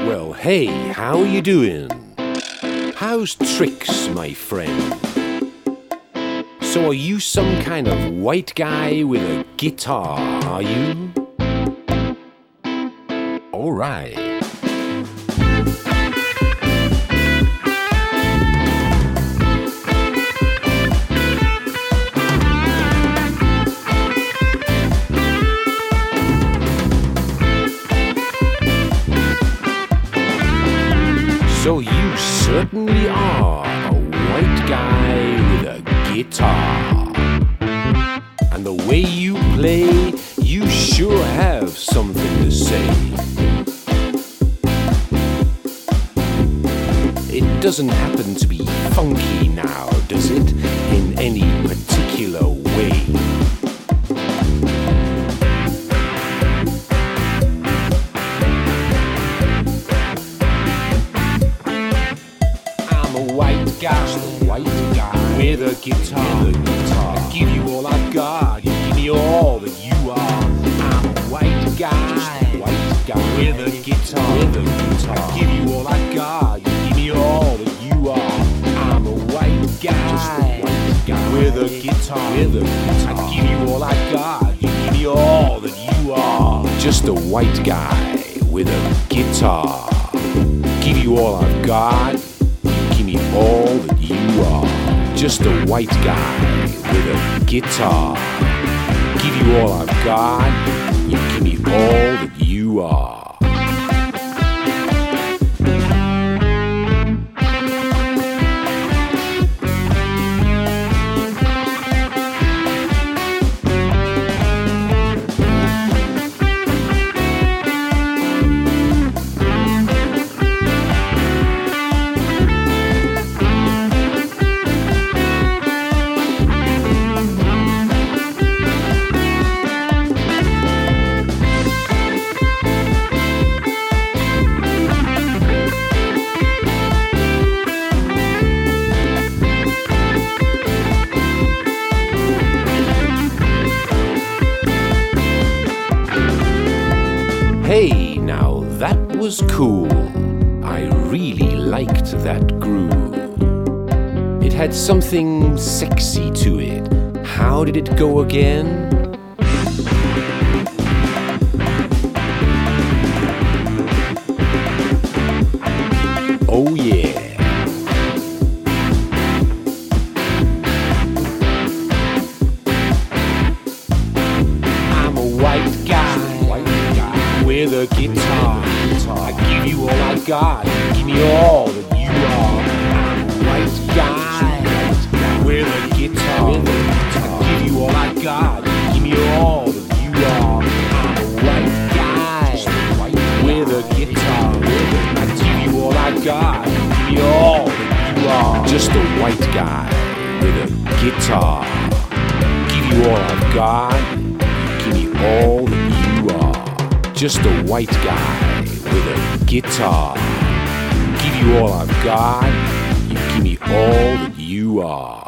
Well, hey, how you doing? How's tricks, my friend? So are you some kind of white guy with a guitar, are you? All right. So you certainly are a white guy with a guitar. And the way you play, you sure have something to say. It doesn't happen to be funky now, does it? In any particular way. White guy with a guitar. I give you all I've got. You give me all that you are. I'm a white guy with a guitar. I give you all I've got. You give me all that you are. I'm a white guy with a guitar. I give you all I've got. You give me all that you are. Just a white guy with a guitar. Give you all I've got. Give me all that you are. Just a white guy with a guitar. Give you all I've got. You give me all that you are. Hey, now that was cool. I really liked that groove. It had something sexy to it. How did it go again? Oh yeah. I'm a white guy with a guitar. I give you all I got. Give me all that you are. I'm a white guy with a guitar. I give you all I got. Give me all that you are. I'm a white guy with a guitar. I give you all I got. Give me all that you are. Just a white guy with a guitar. Give you all I've got. Give me all that you are. Just a white guy with a guitar. Give you all I've got. You give me all that you are.